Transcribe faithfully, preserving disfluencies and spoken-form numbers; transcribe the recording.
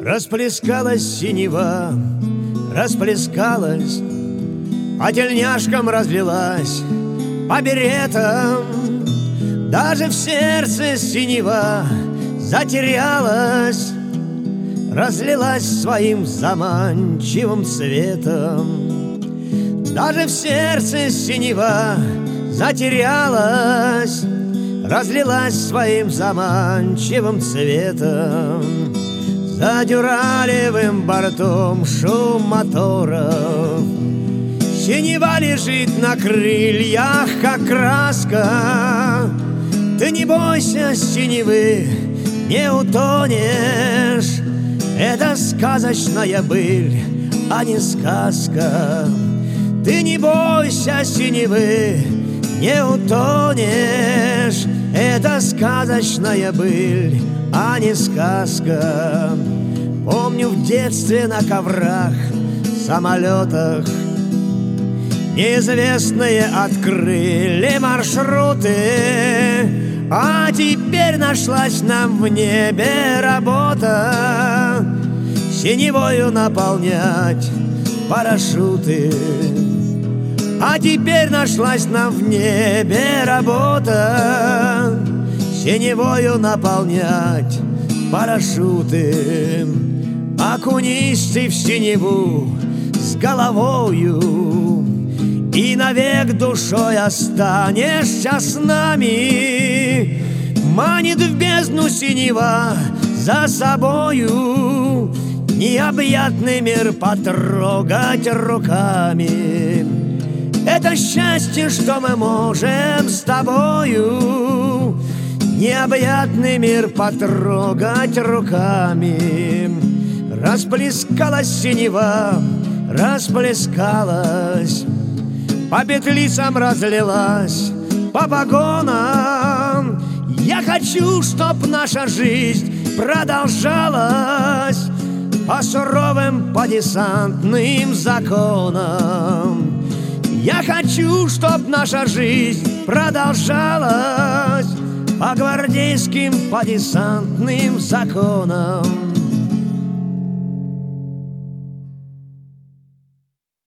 Расплескалась синева, расплескалась, по тельняшкам разлилась, по беретам. Даже в сердце синева затерялась, разлилась своим заманчивым цветом. Даже в сердце синева затерялась, разлилась своим заманчивым цветом. За дюралевым бортом шум моторов, синева лежит на крыльях, как краска. Ты не бойся синевы, не утонешь. Это сказочная быль, а не сказка. Ты не бойся синевы, не утонешь. Это сказочная быль, а не сказка. Помню, в детстве на коврах, самолетах неизвестные открыли маршруты. А теперь нашлась нам в небе работа синевою наполнять парашюты. А теперь нашлась нам в небе работа синевою наполнять парашюты. Окунись ты в синеву с головою, и навек душой останешься с нами. Манит в бездну синева за собою, необъятный мир потрогать руками. Это счастье, что мы можем с тобою необъятный мир потрогать руками. Расплескалась синева, расплескалась, по петлицам разлилась, по погонам. Я хочу, чтоб наша жизнь продолжалась по суровым, по десантным законам. Я хочу, чтоб наша жизнь продолжалась по гвардейским, по десантным законам.